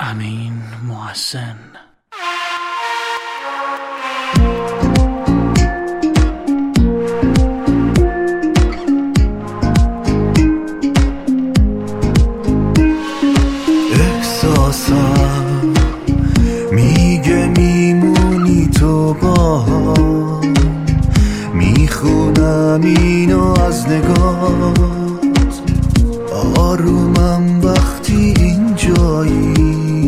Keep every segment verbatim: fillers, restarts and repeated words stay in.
امین محسن. احساسم میگه میمونی تو با هم، میخونم اینو از نگات، آرومم وقتی اینجایی،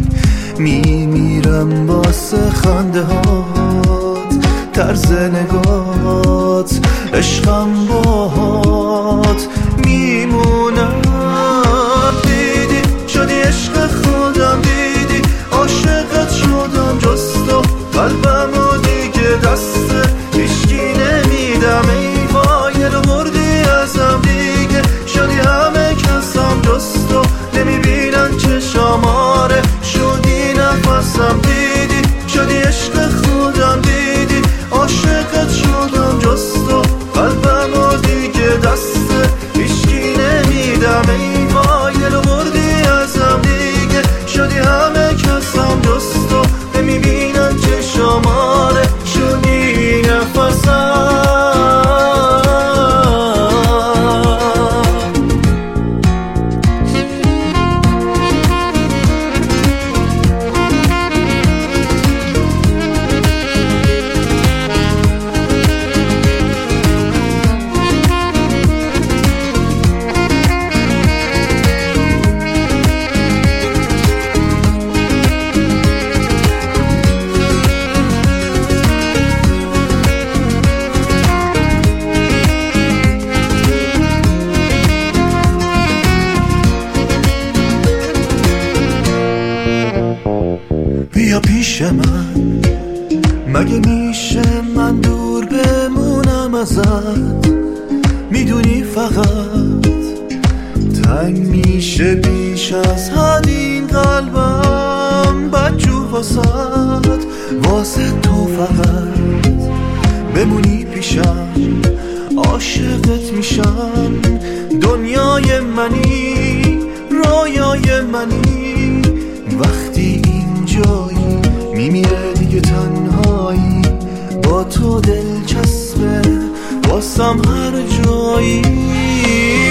میمیرم واسه خنده هات، طرز نگات، عشقم باهات میمونم. دیدی شدی عشق خودم، دیدی عاشقت شدم، جز تو قلبمو دیگه دست هیچکی نمیدم. ای وای رو بردی ازم، دیگه شدی همه کسم، جز تو نمیبینن چشام، آره شدی نفسم. دیدی شدی عشق خودم، دیدی عاشقت شدم، جز تو قلبمو دیگه دست هیچکی نمیدم. ای وای رو بردی ازم، دیگه شدی همه کسم، جز تو نمیبینن چشام، آره شدی نفسم. بیا پیش من، مگه میشه من دور بمونم ازت؟ میدونی فقط تنگ میشه بیش از حد این قلبم، بدجو واسد، واسه تو فقط بمونی پیشم، عاشقت میشم. دنیای منی، رویای منی، وقتی جایی میمیره دیگه تنهایی، با تو دلچسبه واسم هر جایی.